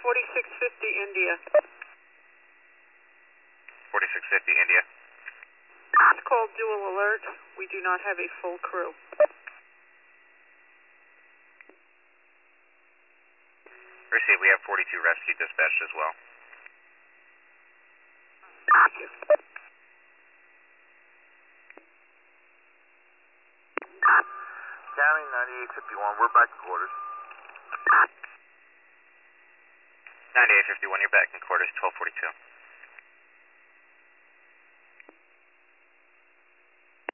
4650 India. 4650 India. It's called dual alert. We do not have a full crew. Receive, we have 42 rescue dispatched as well. Thank you. County 9851, we're back in quarters. 9851, you're back in quarters, 1242.